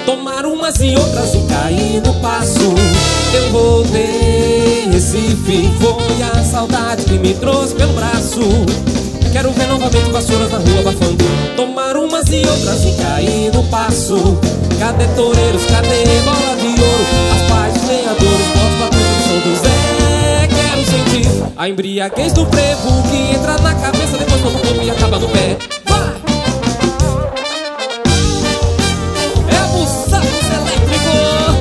tomar umas e outras e cair no passo. Eu voltei, Recife, foi a saudade que me trouxe pelo braço. Quero ver novamente vassouras na rua abafando, tomar umas e outras e cair no passo. Cadê toureiros, cadê bola de ouro? As paz, os lenhadores, botos batutos de São José. Quero sentir a embriaguez do frevo que entra na cabeça, depois toma o corpo e acaba no pé. Vai! É o Busapos elétrico.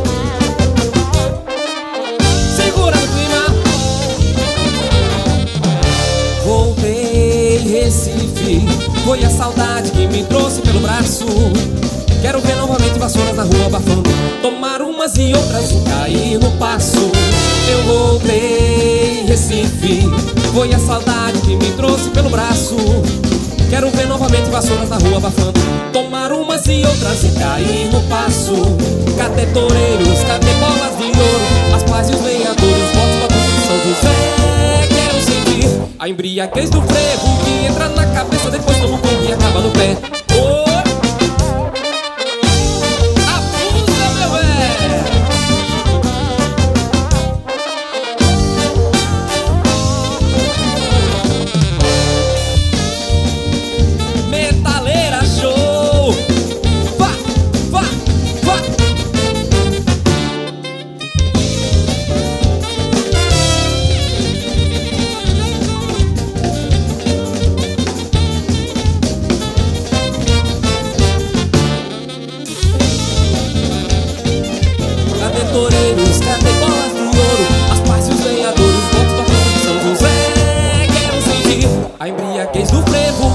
Segura no clima. Voltei, Recife, foi a saudade que me trouxe pelo braço. Quero ver novamente vassouras na rua abafando, tomar umas e outras e cair no passo. Eu voltei, Recife, foi a saudade que me trouxe pelo braço. Quero ver novamente vassouras na rua abafando, tomar umas e outras e cair no passo. Cadê toureiros, cadê bolas de ouro? As paz e os lenhadores, votos batutos de São José. Quero sentir a embriaguez do frevo que entra na cabeça, depois toma o corpo e acaba no pé. Oh! Toureiros, cadê bolas de ouro? As paz e os lenhadores, votos batutos de São José. Quero sentir a embriaguez do frevo